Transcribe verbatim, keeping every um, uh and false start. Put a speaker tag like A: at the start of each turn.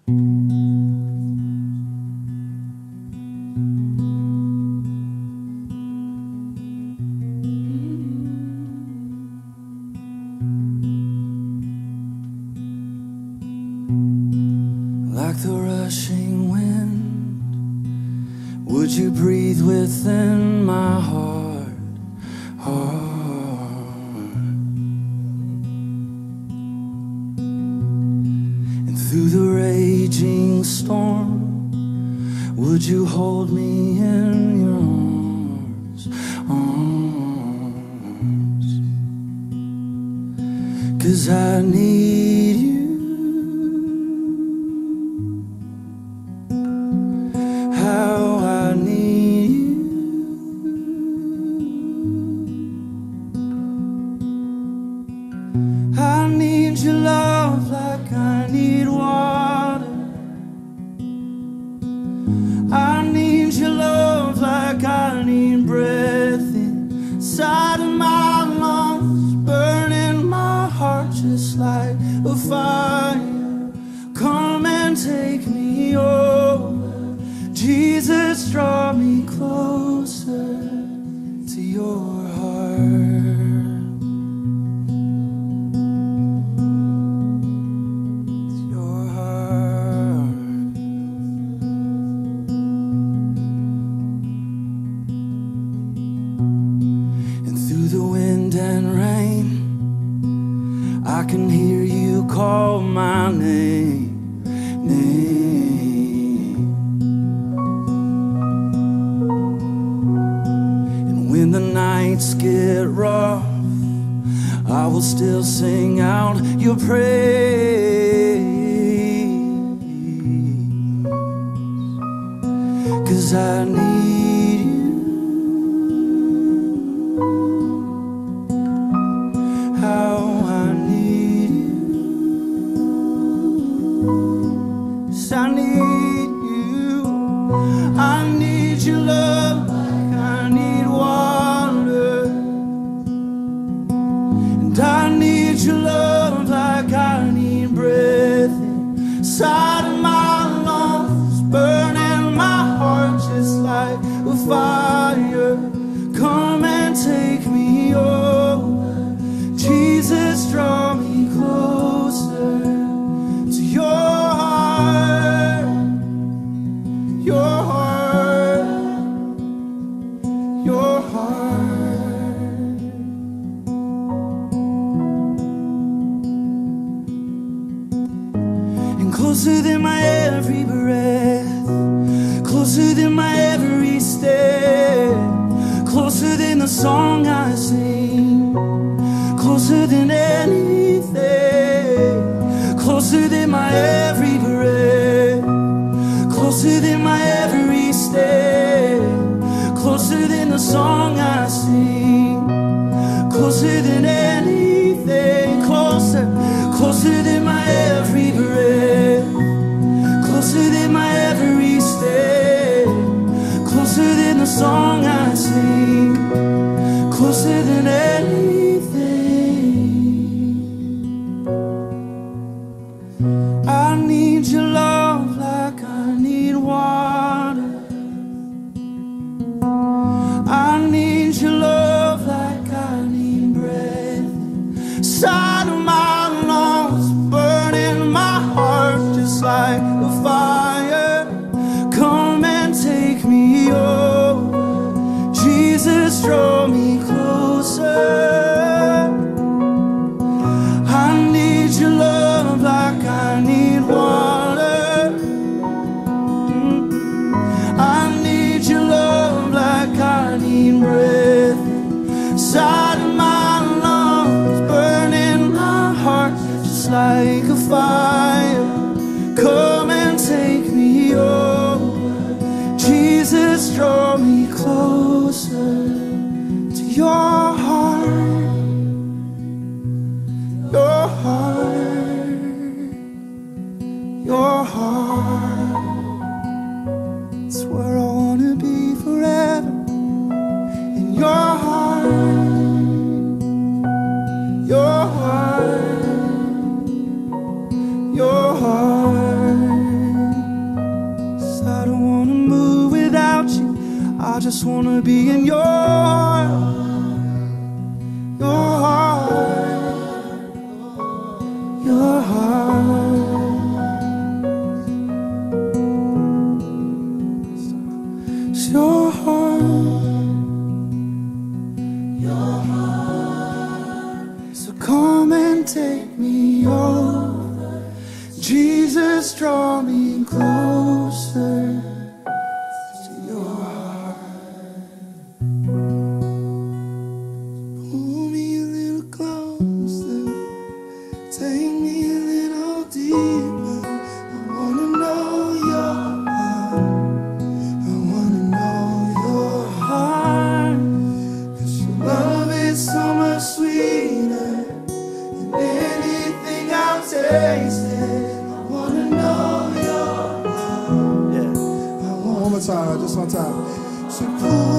A: Like the rushing wind, would you breathe within my heart, heart? And through the raging storm, would you hold me in your arms, arms? 'Cause I need you. How I need you. I need your love like I need water. I need your love like I need breath inside of my lungs, burning my heart just like a fire. Come and take me over. Jesus, draw me closer to your heart, to your heart. And through the wind and rain, I can hear you call my name, name. When the nights get rough, I will still sing out your praise. 'Cause I need you. How I need you. 'Cause I need you. I need your love like I need water. I need your love like I need breath inside of my lungs, burning my heart just like a fire. Come and take me over. Jesus, draw me closer to your heart, your heart, your heart. Closer than my every breath, closer than my every step, closer than the song I sing, closer than anything, closer than my every breath, closer than my every step, closer than the song I sing, closer than anything, closer, closer than my every breath, closer than my every step, closer than the song I sing, closer than anything. I need your love like I need water. I need your love like I need breath inside of my lungs, burning my heart just like a fire. Come and take me over. Jesus, draw me closer. I need your love like I need water. I need your love like I need breath inside of my lungs, burning my heart just like a fire. Come and take me over. Jesus, draw me closer to your heart, your heart, your heart. It's where I wanna be forever, in your heart, your heart, your heart. just wanna be in your your heart, your heart. It's your heart, your heart. So come and take me over, Jesus, draw me closer.
B: One more time, just one time. So pull